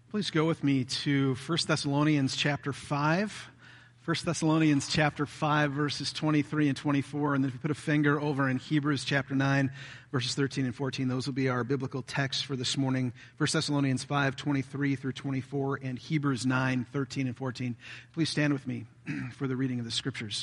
Please go with me to 1 Thessalonians chapter 5. 1 Thessalonians chapter 5, verses 23 and 24. And then if you put a finger over in Hebrews chapter 9, verses 13 and 14, those will be our biblical texts for this morning. 1 Thessalonians 5, 23 through 24, and Hebrews 9, 13 and 14. Please stand with me for the reading of the Scriptures.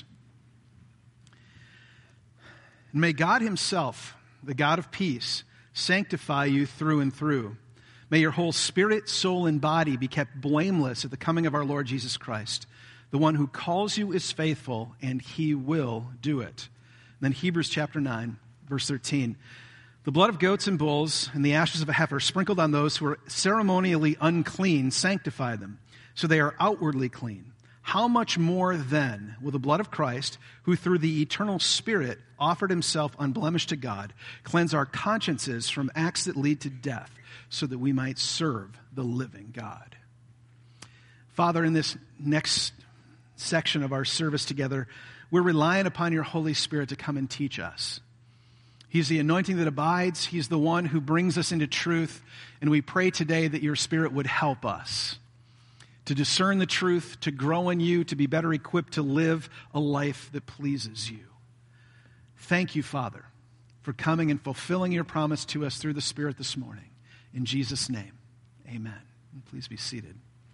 And may God himself, the God of peace, sanctify you through and through. May your whole spirit, soul, and body be kept blameless at the coming of our Lord Jesus Christ. The one who calls you is faithful, and he will do it. And then Hebrews chapter 9, verse 13. The blood of goats and bulls and the ashes of a heifer sprinkled on those who are ceremonially unclean sanctify them, so they are outwardly clean. How much more then will the blood of Christ, who through the eternal Spirit offered himself unblemished to God, cleanse our consciences from acts that lead to death, so that we might serve the living God? Father, in this next section of our service together, we're relying upon your Holy Spirit to come and teach us. He's the anointing that abides. He's the one who brings us into truth. And we pray today that your Spirit would help us to discern the truth, to grow in you, to be better equipped to live a life that pleases you. Thank you, Father, for coming and fulfilling your promise to us through the Spirit this morning. In Jesus' name, amen. And please be seated.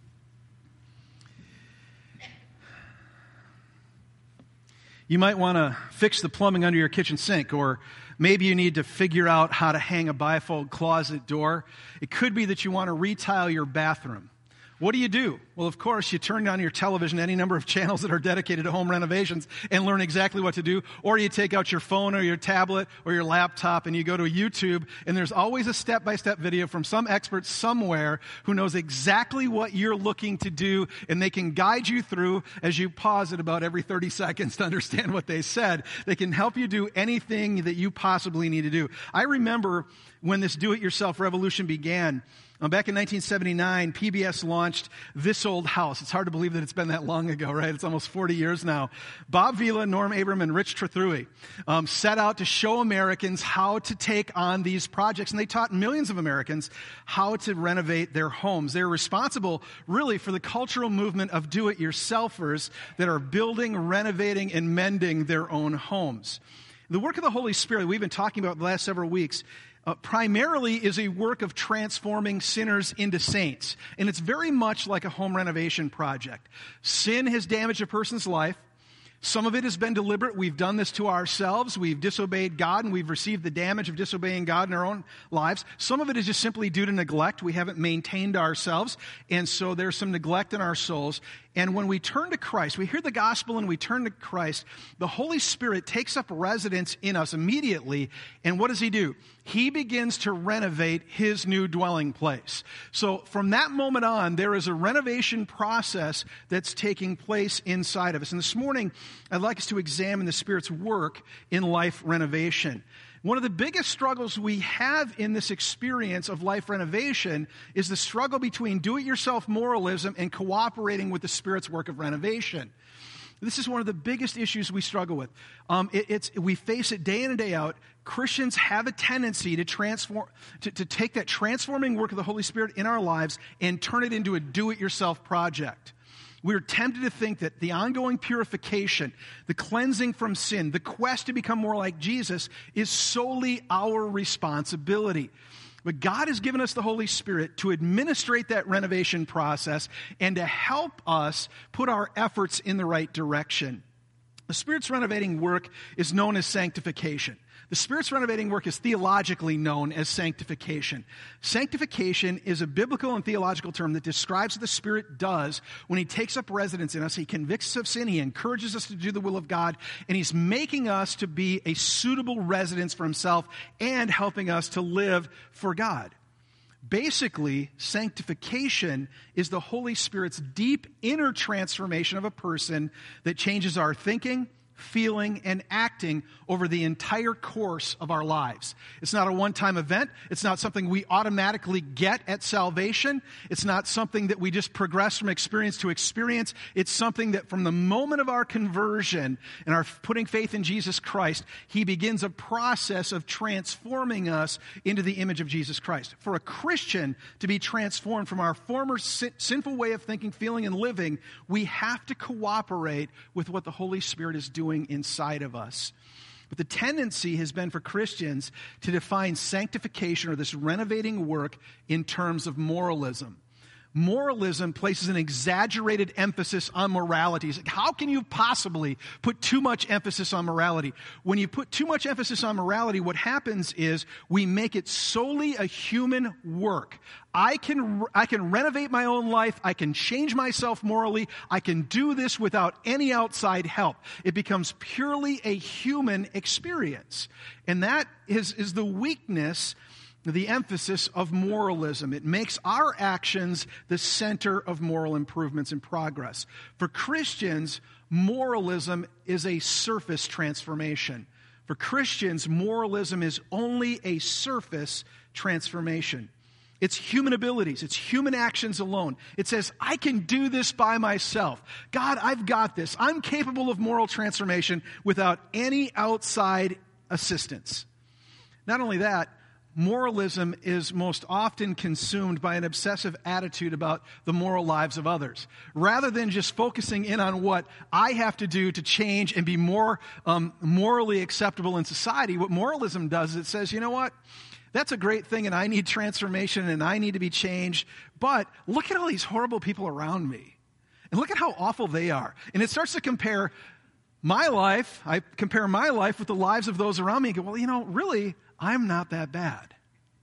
You might want to fix the plumbing under your kitchen sink, or maybe you need to figure out how to hang a bifold closet door. It could be that you want to retile your bathroom. What do? Well, of course, you turn on your television, any number of channels that are dedicated to home renovations, and learn exactly what to do. Or you take out your phone or your tablet or your laptop and you go to YouTube, and there's always a step-by-step video from some expert somewhere who knows exactly what you're looking to do, and they can guide you through as you pause it about every 30 seconds to understand what they said. They can help you do anything that you possibly need to do. I remember when this do-it-yourself revolution began. Back in 1979, PBS launched This Old House. It's hard to believe that it's been that long ago, right? It's almost 40 years now. Bob Vila, Norm Abram, and Rich Trethewey set out to show Americans how to take on these projects, and they taught millions of Americans how to renovate their homes. They're responsible, really, for the cultural movement of do-it-yourselfers that are building, renovating, and mending their own homes. The work of the Holy Spirit we've been talking about the last several weeks primarily is a work of transforming sinners into saints. And it's very much like a home renovation project. Sin has damaged a person's life. Some of it has been deliberate. We've done this to ourselves. We've disobeyed God, and we've received the damage of disobeying God in our own lives. Some of it is just simply due to neglect. We haven't maintained ourselves, and so there's some neglect in our souls. And when we turn to Christ, we hear the gospel and we turn to Christ, the Holy Spirit takes up residence in us immediately. And what does he do? He begins to renovate his new dwelling place. So from that moment on, there is a renovation process that's taking place inside of us. And this morning, I'd like us to examine the Spirit's work in life renovation. One of the biggest struggles we have in this experience of life renovation is the struggle between do-it-yourself moralism and cooperating with the Spirit's work of renovation. This is one of the biggest issues we struggle with. We face it day in and day out. Christians have a tendency to take that transforming work of the Holy Spirit in our lives and turn it into a do-it-yourself project. We're tempted to think that the ongoing purification, the cleansing from sin, the quest to become more like Jesus is solely our responsibility. But God has given us the Holy Spirit to administrate that renovation process and to help us put our efforts in the right direction. The Spirit's renovating work is known as sanctification. The Spirit's renovating work is theologically known as sanctification. Sanctification is a biblical and theological term that describes what the Spirit does when he takes up residence in us. He convicts us of sin, he encourages us to do the will of God, and he's making us to be a suitable residence for himself and helping us to live for God. Basically, sanctification is the Holy Spirit's deep inner transformation of a person that changes our thinking, feeling, and acting over the entire course of our lives. It's not a one-time event. It's not something we automatically get at salvation. It's not something that we just progress from experience to experience. It's something that from the moment of our conversion and our putting faith in Jesus Christ, he begins a process of transforming us into the image of Jesus Christ. For a Christian to be transformed from our former sinful way of thinking, feeling, and living, we have to cooperate with what the Holy Spirit is doing inside of us. But the tendency has been for Christians to define sanctification or this renovating work in terms of moralism. Moralism places an exaggerated emphasis on morality. It's like, how can you possibly put too much emphasis on morality? When you put too much emphasis on morality, what happens is we make it solely a human work. I can renovate my own life. I can change myself morally. I can do this without any outside help. It becomes purely a human experience. And that is the weakness, the emphasis of moralism. It makes our actions the center of moral improvements and progress. For Christians, moralism is a surface transformation. For Christians, moralism is only a surface transformation. It's human abilities. It's human actions alone. It says, I can do this by myself. God, I've got this. I'm capable of moral transformation without any outside assistance. Not only that, moralism is most often consumed by an obsessive attitude about the moral lives of others. Rather than just focusing in on what I have to do to change and be more morally acceptable in society, what moralism does is it says, you know what? That's a great thing, and I need transformation, and I need to be changed. But look at all these horrible people around me. And look at how awful they are. And it starts to compare my life. I compare my life with the lives of those around me and go, well, you know, really, I'm not that bad.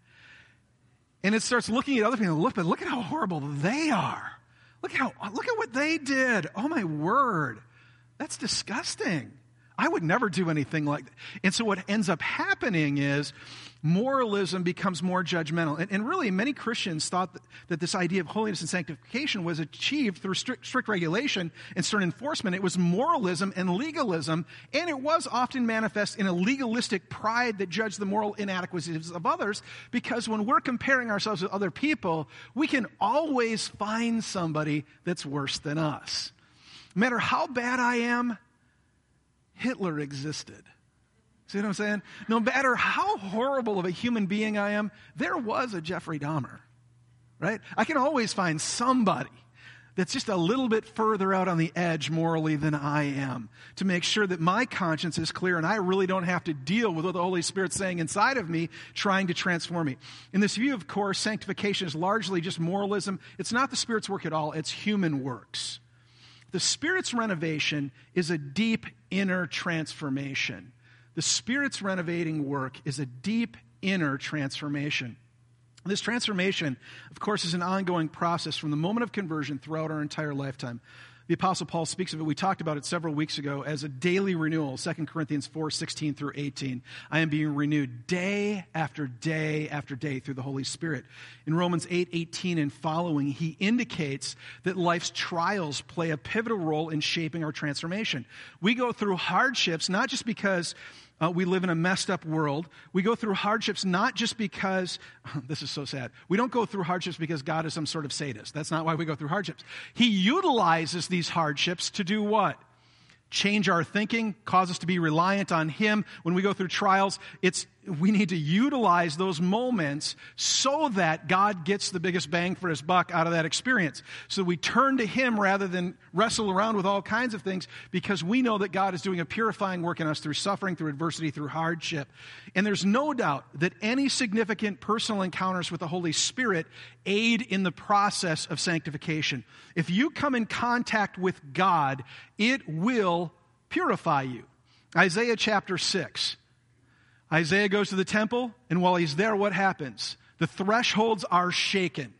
And it starts looking at other people and look at how horrible they are. Look at what they did. Oh, my word. That's disgusting. I would never do anything like that. And so what ends up happening is moralism becomes more judgmental. And really, many Christians thought that this idea of holiness and sanctification was achieved through strict regulation and stern enforcement. It was moralism and legalism, and it was often manifest in a legalistic pride that judged the moral inadequacies of others, because when we're comparing ourselves with other people, we can always find somebody that's worse than us. No matter how bad I am, Hitler existed. See what I'm saying? No matter how horrible of a human being I am, there was a Jeffrey Dahmer, right? I can always find somebody that's just a little bit further out on the edge morally than I am, to make sure that my conscience is clear and I really don't have to deal with what the Holy Spirit's saying inside of me, trying to transform me. In this view, of course, sanctification is largely just moralism. It's not the Spirit's work at all. It's human works. The Spirit's renovation is a deep inner transformation. The Spirit's renovating work is a deep inner transformation. This transformation, of course, is an ongoing process from the moment of conversion throughout our entire lifetime. The Apostle Paul speaks of it. We talked about it several weeks ago as a daily renewal, 2 Corinthians 4:16 through 18. I am being renewed day after day after day through the Holy Spirit. In Romans 8:18 and following, he indicates that life's trials play a pivotal role in shaping our transformation. We go through hardships not just because we live in a messed up world. We go through hardships not just because, this is so sad, we don't go through hardships because God is some sort of sadist. That's not why we go through hardships. He utilizes these hardships to do what? Change our thinking, cause us to be reliant on Him. When we go through trials, we need to utilize those moments so that God gets the biggest bang for His buck out of that experience. So we turn to Him rather than wrestle around with all kinds of things, because we know that God is doing a purifying work in us through suffering, through adversity, through hardship. And there's no doubt that any significant personal encounters with the Holy Spirit aid in the process of sanctification. If you come in contact with God, it will purify you. Isaiah chapter 6. Isaiah goes to the temple, and while he's there, what happens? The thresholds are shaken.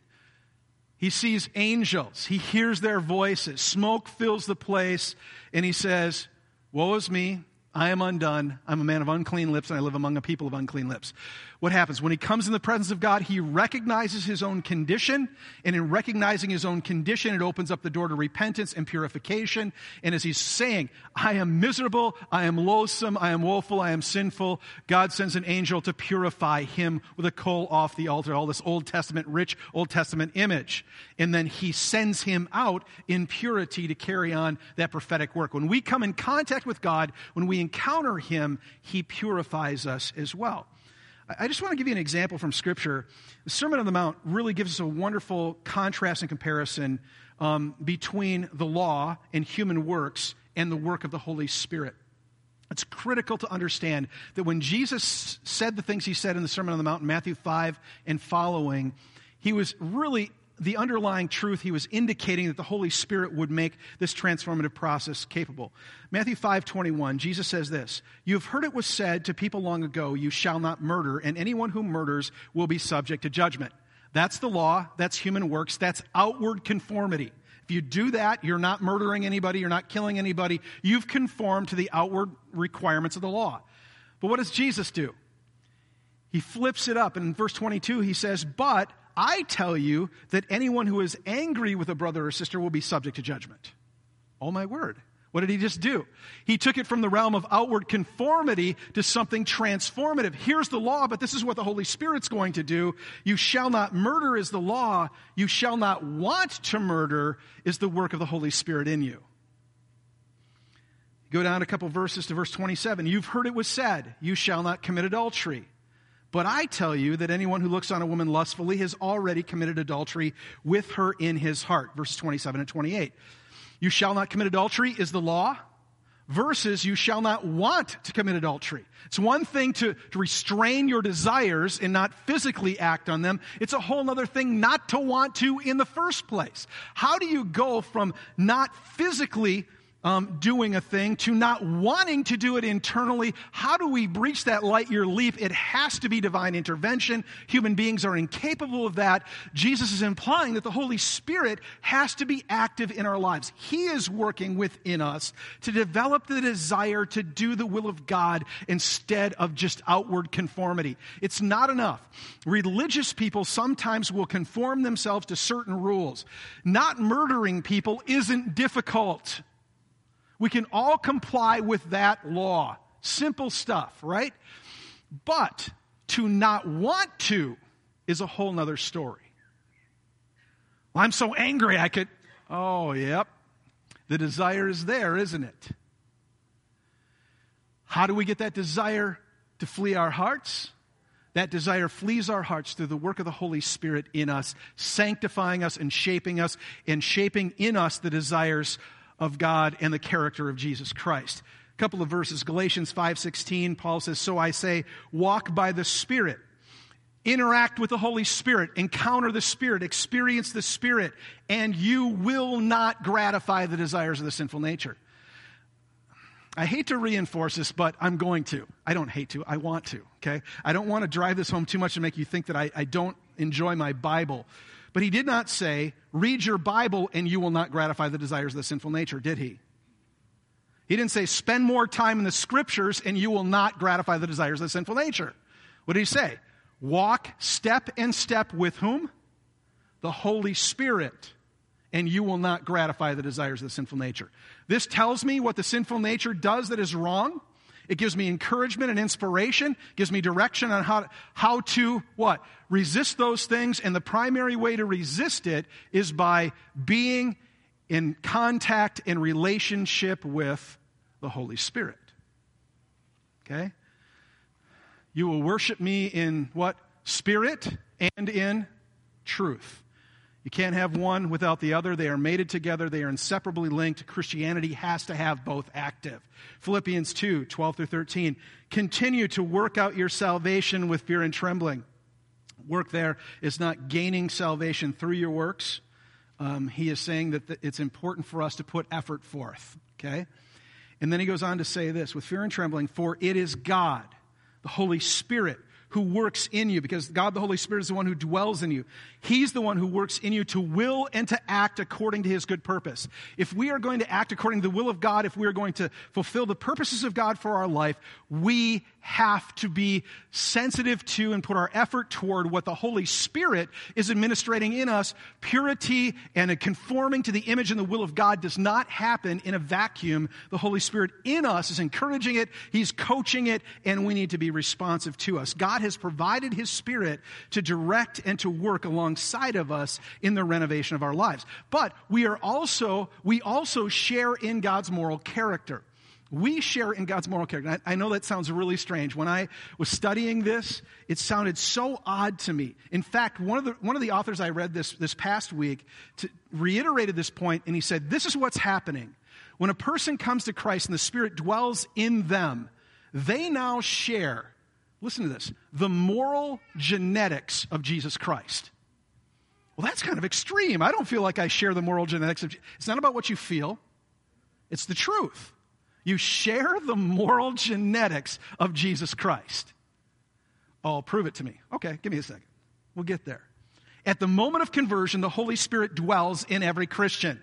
He sees angels. He hears their voices. Smoke fills the place, and he says, "Woe is me. I am undone. I'm a man of unclean lips, and I live among a people of unclean lips." what happens? When he comes in the presence of God, he recognizes his own condition, and in recognizing his own condition, it opens up the door to repentance and purification. And as he's saying, I am miserable, I am loathsome, I am woeful, I am sinful, God sends an angel to purify him with a coal off the altar, all this Old Testament, rich Old Testament image. And then he sends him out in purity to carry on that prophetic work. When we come in contact with God, when we encounter him, he purifies us as well. I just want to give you an example from Scripture. The Sermon on the Mount really gives us a wonderful contrast and comparison between the law and human works and the work of the Holy Spirit. It's critical to understand that when Jesus said the things he said in the Sermon on the Mount in Matthew 5 and following, he was really, the underlying truth, he was indicating that the Holy Spirit would make this transformative process capable. Matthew 5:21, Jesus says this, "You have heard it was said to people long ago, you shall not murder, and anyone who murders will be subject to judgment." That's the law, that's human works, that's outward conformity. If you do that, you're not murdering anybody, you're not killing anybody, you've conformed to the outward requirements of the law. But what does Jesus do? He flips it up, and in verse 22 he says, "But I tell you that anyone who is angry with a brother or sister will be subject to judgment." Oh my word. What did he just do? He took it from the realm of outward conformity to something transformative. Here's the law, but this is what the Holy Spirit's going to do. You shall not murder is the law. You shall not want to murder is the work of the Holy Spirit in you. Go down a couple verses to verse 27. You've heard it was said, you shall not commit adultery. But I tell you that anyone who looks on a woman lustfully has already committed adultery with her in his heart. Verses 27 and 28. You shall not commit adultery is the law versus you shall not want to commit adultery. It's one thing to restrain your desires and not physically act on them. It's a whole other thing not to want to in the first place. How do you go from not physically doing a thing to not wanting to do it internally? How do we breach that light year leap? It has to be divine intervention. Human beings are incapable of that. Jesus is implying that the Holy Spirit has to be active in our lives. He is working within us to develop the desire to do the will of God instead of just outward conformity. It's not enough. Religious people sometimes will conform themselves to certain rules. Not murdering people isn't difficult. We can all comply with that law. Simple stuff, right? But to not want to is a whole nother story. Well, I'm so angry I could... Oh, yep. The desire is there, isn't it? How do we get that desire to flee our hearts? That desire flees our hearts through the work of the Holy Spirit in us, sanctifying us and shaping in us the desires of God and the character of Jesus Christ. A couple of verses, Galatians 5:16, Paul says, "So I say, walk by the Spirit." Interact with the Holy Spirit, encounter the Spirit, experience the Spirit, and you will not gratify the desires of the sinful nature. I hate to reinforce this, but I'm going to. I don't hate to, I want to, okay? I don't want to drive this home too much and make you think that I don't enjoy my Bible. But he did not say, read your Bible and you will not gratify the desires of the sinful nature, did he? He didn't say, spend more time in the Scriptures and you will not gratify the desires of the sinful nature. What did he say? Walk step in step with whom? The Holy Spirit, and you will not gratify the desires of the sinful nature. This tells me what the sinful nature does that is wrong. It gives me encouragement and inspiration, gives me direction on how to, what? Resist those things, and the primary way to resist it is by being in contact and relationship with the Holy Spirit. Okay? You will worship me in what? Spirit and in truth. You can't have one without the other. They are mated together. They are inseparably linked. Christianity has to have both active. Philippians 2:12 through 13. Continue to work out your salvation with fear and trembling. Work there is not gaining salvation through your works. He is saying that it's important for us to put effort forth. Okay? And then he goes on to say this, with fear and trembling, for it is God, the Holy Spirit, who works in you, because God the Holy Spirit is the one who dwells in you. He's the one who works in you to will and to act according to his good purpose. If we are going to act according to the will of God, if we are going to fulfill the purposes of God for our life, we have to be sensitive to and put our effort toward what the Holy Spirit is administrating in us. Purity and a conforming to the image and the will of God does not happen in a vacuum. The Holy Spirit in us is encouraging it, he's coaching it, and we need to be responsive to us. God has provided his Spirit to direct and to work alongside of us in the renovation of our lives. But we also share in God's moral character. We share in God's moral character. I know that sounds really strange. When I was studying this, it sounded so odd to me. In fact, one of the authors I read this past week reiterated this point, and he said, this is what's happening. When a person comes to Christ and the Spirit dwells in them, they now share, listen to this, the moral genetics of Jesus Christ. Well, that's kind of extreme. I don't feel like I share the moral genetics of Jesus. It's not about what you feel. It's the truth. You share the moral genetics of Jesus Christ. Oh, prove it to me. Okay, give me a second. We'll get there. At the moment of conversion, the Holy Spirit dwells in every Christian.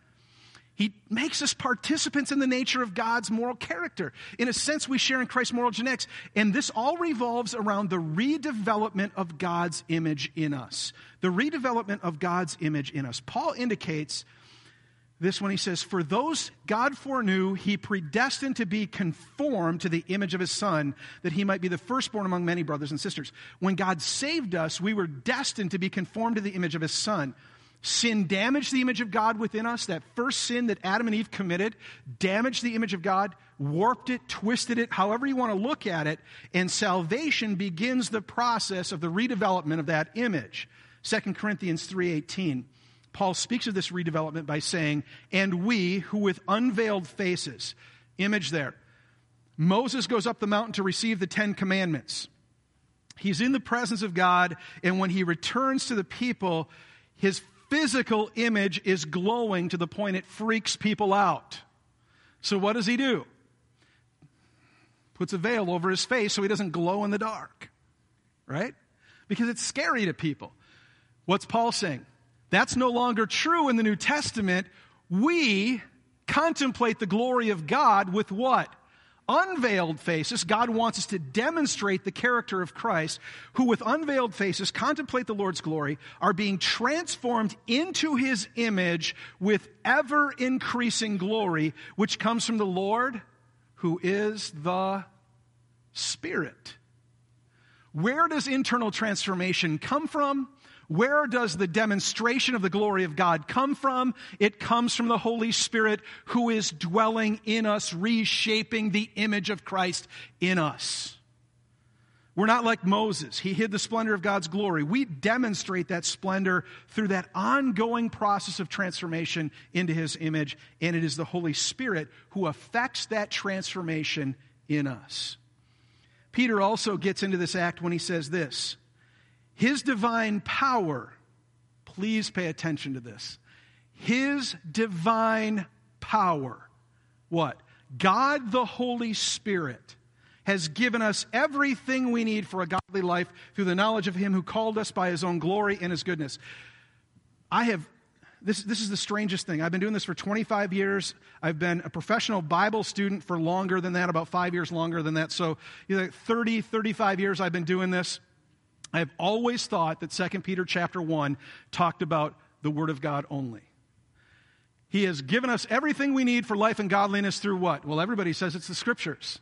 He makes us participants in the nature of God's moral character. In a sense, we share in Christ's moral genetics, and this all revolves around the redevelopment of God's image in us. The redevelopment of God's image in us. Paul indicates this when he says, for those God foreknew, he predestined to be conformed to the image of his Son, that he might be the firstborn among many brothers and sisters. When God saved us, we were destined to be conformed to the image of his Son. Sin damaged the image of God within us. That first sin that Adam and Eve committed damaged the image of God, warped it, twisted it, however you want to look at it, and salvation begins the process of the redevelopment of that image. 2 Corinthians 3:18. Paul speaks of this redevelopment by saying, and we who with unveiled faces, image there. Moses goes up the mountain to receive the 10 commandments. He's in the presence of God, and when he returns to the people, his physical image is glowing to the point it freaks people out. So what does he do? Puts a veil over his face so he doesn't glow in the dark, right? Because it's scary to people. What's Paul saying? That's no longer true in the New Testament. We contemplate the glory of God with what? Unveiled faces. God wants us to demonstrate the character of Christ, who with unveiled faces contemplate the Lord's glory, are being transformed into his image with ever-increasing glory, which comes from the Lord, who is the Spirit. Where does internal transformation come from? Where does the demonstration of the glory of God come from? It comes from the Holy Spirit, who is dwelling in us, reshaping the image of Christ in us. We're not like Moses. He hid the splendor of God's glory. We demonstrate that splendor through that ongoing process of transformation into his image, and it is the Holy Spirit who affects that transformation in us. Peter also gets into this act when he says this, his divine power, please pay attention to this. His divine power, what? God the Holy Spirit has given us everything we need for a godly life through the knowledge of him who called us by his own glory and his goodness. This is the strangest thing. I've been doing this for 25 years. I've been a professional Bible student for longer than that, about 5 years longer than that. So 30, 35 years I've been doing this. I have always thought that 2 Peter chapter 1 talked about the Word of God only. He has given us everything we need for life and godliness through what? Well, everybody says it's the Scriptures.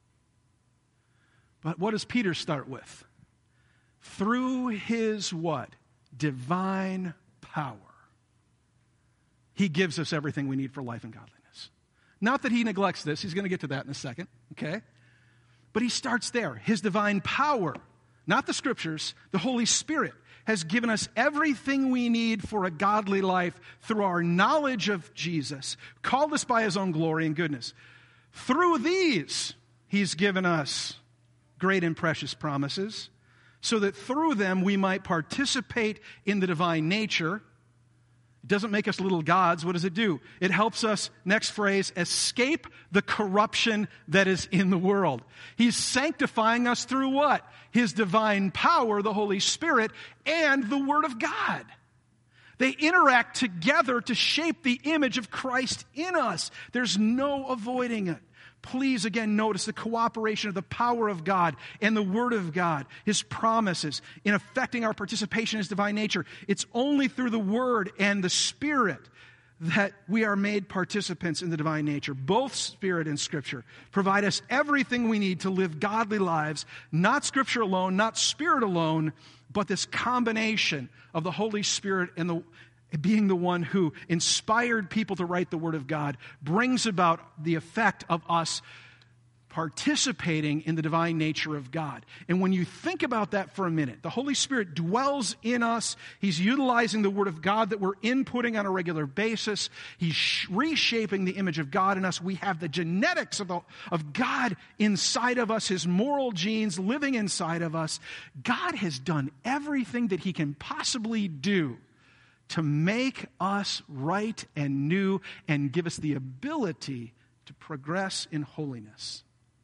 But what does Peter start with? Through his what? Divine power. He gives us everything we need for life and godliness. Not that he neglects this. He's going to get to that in a second, okay? But he starts there. His divine power. Not the Scriptures, the Holy Spirit has given us everything we need for a godly life through our knowledge of Jesus, called us by his own glory and goodness. Through these, he's given us great and precious promises, so that through them we might participate in the divine nature It doesn't make us little gods. What does it do? It helps us, next phrase, escape the corruption that is in the world. He's sanctifying us through what? His divine power, the Holy Spirit, and the Word of God. They interact together to shape the image of Christ in us. There's no avoiding it. Please, again, notice the cooperation of the power of God and the Word of God, His promises, in affecting our participation in His divine nature. It's only through the Word and the Spirit that we are made participants in the divine nature. Both Spirit and Scripture provide us everything we need to live godly lives, not Scripture alone, not Spirit alone, but this combination of the Holy Spirit and being the one who inspired people to write the Word of God brings about the effect of us participating in the divine nature of God. And when you think about that for a minute, the Holy Spirit dwells in us. He's utilizing the Word of God that we're inputting on a regular basis. He's reshaping the image of God in us. We have the genetics of God inside of us, His moral genes living inside of us. God has done everything that He can possibly do to make us right and new and give us the ability to progress in holiness.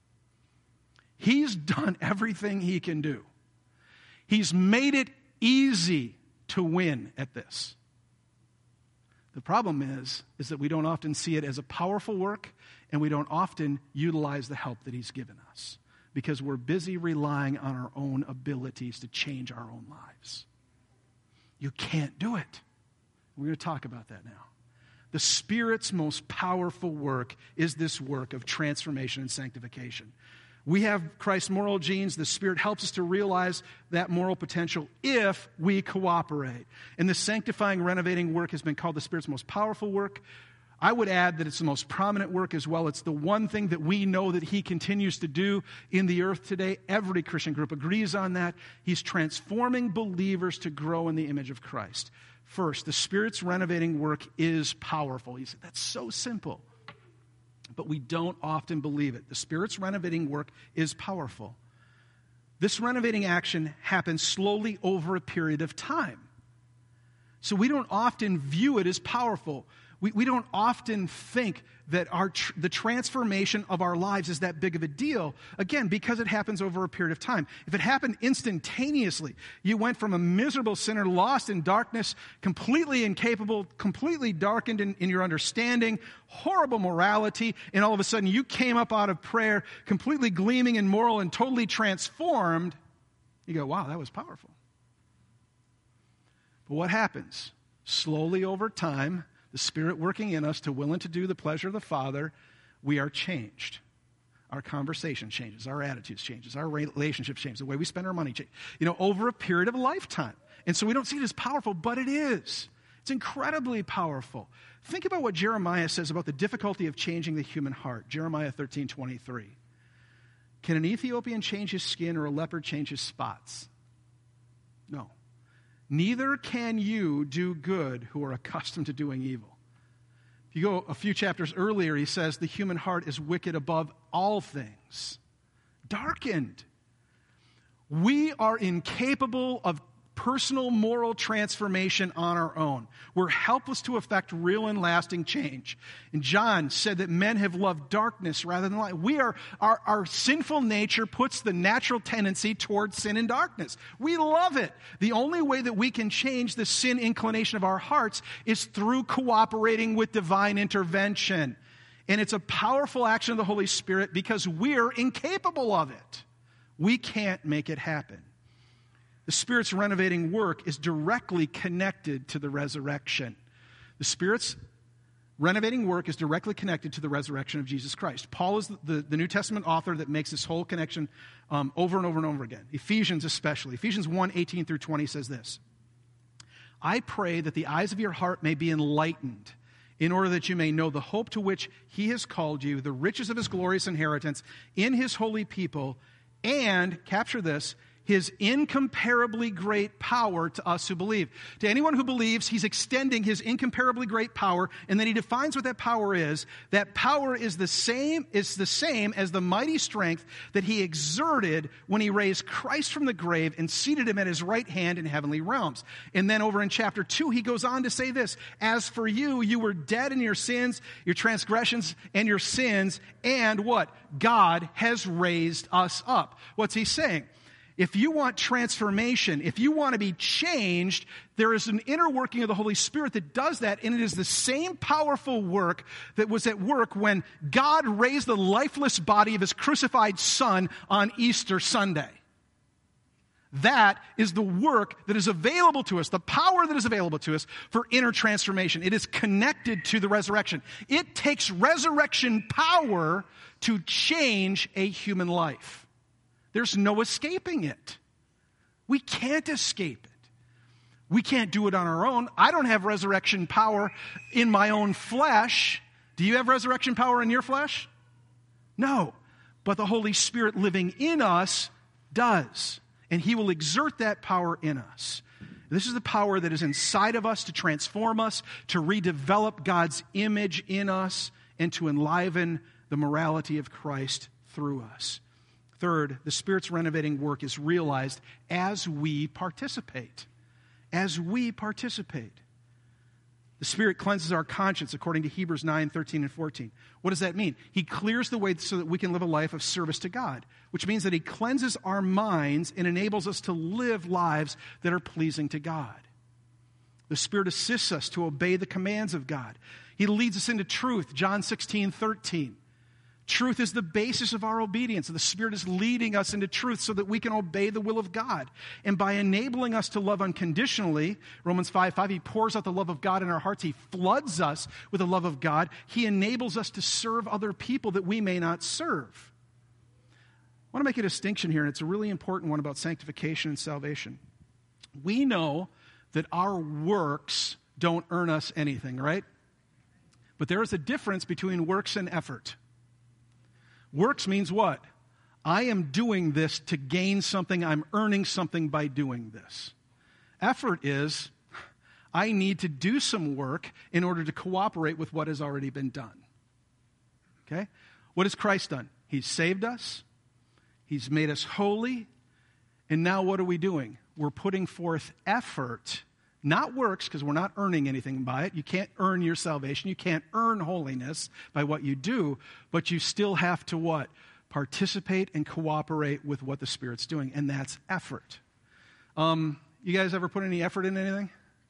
He's done everything He can do. He's made it easy to win at this. The problem is that we don't often see it as a powerful work, and we don't often utilize the help that He's given us because we're busy relying on our own abilities to change our own lives. You can't do it. We're going to talk about that now. The Spirit's most powerful work is this work of transformation and sanctification. We have Christ's moral genes. The Spirit helps us to realize that moral potential if we cooperate. And the sanctifying, renovating work has been called the Spirit's most powerful work. I would add that it's the most prominent work as well. It's the one thing that we know that He continues to do in the earth today. Every Christian group agrees on that. He's transforming believers to grow in the image of Christ. First, the Spirit's renovating work is powerful. You say, that's so simple. But we don't often believe it. The Spirit's renovating work is powerful. This renovating action happens slowly over a period of time. So we don't often view it as powerful. We don't often think that the transformation of our lives is that big of a deal, again, because it happens over a period of time. If it happened instantaneously, you went from a miserable sinner lost in darkness, completely incapable, completely darkened in your understanding, horrible morality, and all of a sudden you came up out of prayer completely gleaming and moral and totally transformed, you go, wow, that was powerful. But what happens? Slowly over time, the Spirit working in us to will and to do the pleasure of the Father, we are changed. Our conversation changes, our attitudes changes, our relationships change, the way we spend our money changes, over a period of a lifetime. And so we don't see it as powerful, but it is. It's incredibly powerful. Think about what Jeremiah says about the difficulty of changing the human heart. Jeremiah 13:23. Can an Ethiopian change his skin or a leopard change his spots? No. Neither can you do good who are accustomed to doing evil. If you go a few chapters earlier, he says the human heart is wicked above all things, darkened. We are incapable of personal moral transformation on our own. We're helpless to effect real and lasting change. And John said that men have loved darkness rather than light. Our sinful nature puts the natural tendency towards sin and darkness. We love it. The only way that we can change the sin inclination of our hearts is through cooperating with divine intervention. And it's a powerful action of the Holy Spirit because we're incapable of it. We can't make it happen. The Spirit's renovating work is directly connected to the resurrection. The Spirit's renovating work is directly connected to the resurrection of Jesus Christ. Paul is the New Testament author that makes this whole connection over and over and over again. Ephesians especially. Ephesians 1:18-20 says this. I pray that the eyes of your heart may be enlightened, in order that you may know the hope to which He has called you, the riches of His glorious inheritance in His holy people, and, capture this, his incomparably great power to us who believe. To anyone who believes, he's extending his incomparably great power, and then he defines what that power is. That power is the same as the mighty strength that he exerted when he raised Christ from the grave and seated him at his right hand in heavenly realms. And then over in chapter 2, he goes on to say this: as for you, you were dead in your sins, your transgressions, and your sins, and what? God has raised us up. What's he saying? If you want transformation, if you want to be changed, there is an inner working of the Holy Spirit that does that, and it is the same powerful work that was at work when God raised the lifeless body of his crucified Son on Easter Sunday. That is the work that is available to us, the power that is available to us for inner transformation. It is connected to the resurrection. It takes resurrection power to change a human life. There's no escaping it. We can't escape it. We can't do it on our own. I don't have resurrection power in my own flesh. Do you have resurrection power in your flesh? No. But the Holy Spirit living in us does. And he will exert that power in us. This is the power that is inside of us to transform us, to redevelop God's image in us, and to enliven the morality of Christ through us. Third, the Spirit's renovating work is realized as we participate. As we participate. The Spirit cleanses our conscience according to Hebrews 9, 13, and 14. What does that mean? He clears the way so that we can live a life of service to God, which means that he cleanses our minds and enables us to live lives that are pleasing to God. The Spirit assists us to obey the commands of God. He leads us into truth, John 16, 13. Truth is the basis of our obedience. The Spirit is leading us into truth so that we can obey the will of God. And by enabling us to love unconditionally, Romans 5:5, he pours out the love of God in our hearts. He floods us with the love of God. He enables us to serve other people that we may not serve. I want to make a distinction here, and it's a really important one about sanctification and salvation. We know that our works don't earn us anything, right? But there is a difference between works and effort. Works means what? I am doing this to gain something. I'm earning something by doing this. Effort is, I need to do some work in order to cooperate with what has already been done. Okay? What has Christ done? He's saved us. He's made us holy. And now what are we doing? We're putting forth effort, not works, because we're not earning anything by it. You can't earn your salvation. You can't earn holiness by what you do, but you still have to what? Participate and cooperate with what the Spirit's doing, and that's effort. You guys ever put any effort in anything?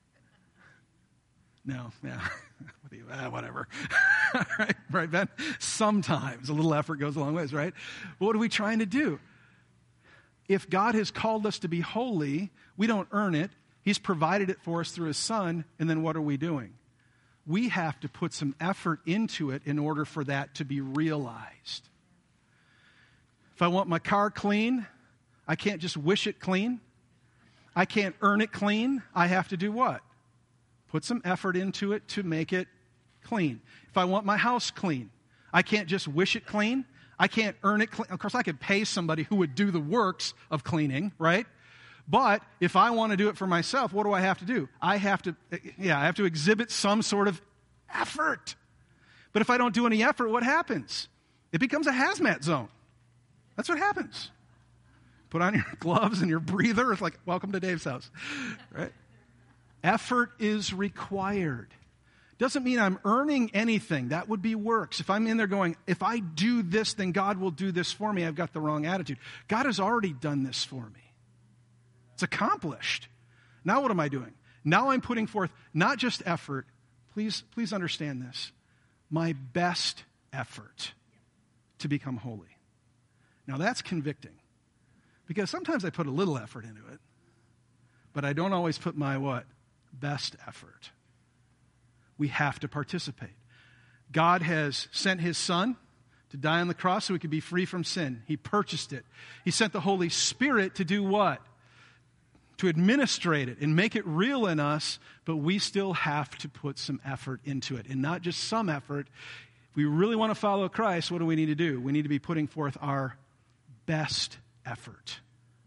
No, yeah. Whatever. right, Ben? Sometimes a little effort goes a long ways, right? But what are we trying to do? If God has called us to be holy, we don't earn it. He's provided it for us through his Son, and then what are we doing? We have to put some effort into it in order for that to be realized. If I want my car clean, I can't just wish it clean. I can't earn it clean. I have to do what? Put some effort into it to make it clean. If I want my house clean, I can't just wish it clean. I can't earn it clean. Of course, I could pay somebody who would do the works of cleaning, right? But if I want to do it for myself, what do I have to do? I have to exhibit some sort of effort. But if I don't do any effort, what happens? It becomes a hazmat zone. That's what happens. Put on your gloves and your breather. It's like, welcome to Dave's house, right? Effort is required. Doesn't mean I'm earning anything. That would be works. If I'm in there going, if I do this, then God will do this for me, I've got the wrong attitude. God has already done this for me. It's accomplished. Now what am I doing? Now I'm putting forth not just effort. Please understand this. My best effort to become holy. Now that's convicting. Because sometimes I put a little effort into it. But I don't always put my what? Best effort. We have to participate. God has sent his Son to die on the cross so we could be free from sin. He purchased it. He sent the Holy Spirit to do what? To administrate it and make it real in us, but we still have to put some effort into it. And not just some effort. If we really want to follow Christ, what do we need to do? We need to be putting forth our best effort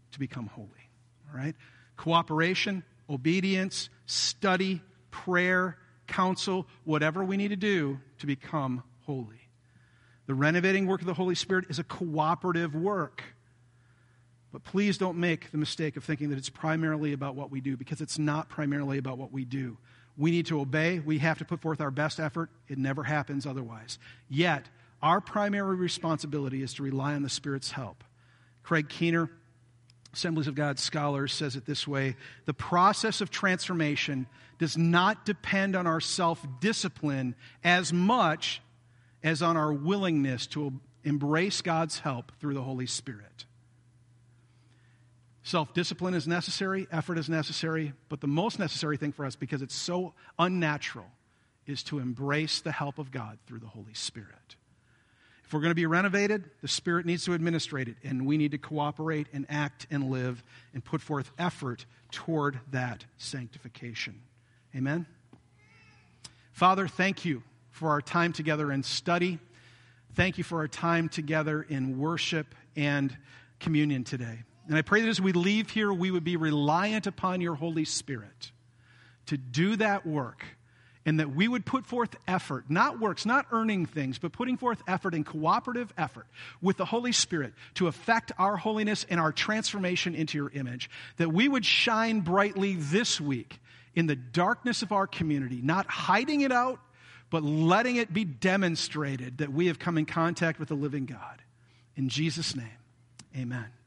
to become holy. All right? Cooperation, obedience, study, prayer, counsel, whatever we need to do to become holy. The renovating work of the Holy Spirit is a cooperative work. But please don't make the mistake of thinking that it's primarily about what we do, because it's not primarily about what we do. We need to obey. We have to put forth our best effort. It never happens otherwise. Yet, our primary responsibility is to rely on the Spirit's help. Craig Keener, Assemblies of God scholar, says it this way: the process of transformation does not depend on our self-discipline as much as on our willingness to embrace God's help through the Holy Spirit. Self-discipline is necessary, effort is necessary, but the most necessary thing for us, because it's so unnatural, is to embrace the help of God through the Holy Spirit. If we're going to be renovated, the Spirit needs to administrate it, and we need to cooperate and act and live and put forth effort toward that sanctification. Amen? Father, thank you for our time together in study. Thank you for our time together in worship and communion today. And I pray that as we leave here, we would be reliant upon your Holy Spirit to do that work, and that we would put forth effort, not works, not earning things, but putting forth effort and cooperative effort with the Holy Spirit to affect our holiness and our transformation into your image, that we would shine brightly this week in the darkness of our community, not hiding it out, but letting it be demonstrated that we have come in contact with the living God. In Jesus' name, amen.